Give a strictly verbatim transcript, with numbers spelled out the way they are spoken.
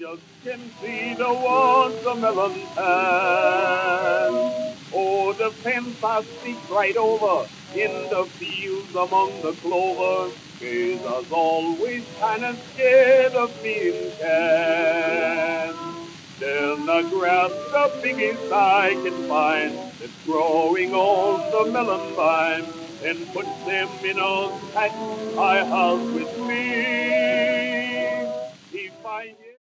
just can see the watermelon pan. Oh, the fence I sneak right over in the fields among the clover. Gazers always kind of scared of being canned. Then I grab the biggest I can find that's growing on the melon vine and put them in a sack I have with me.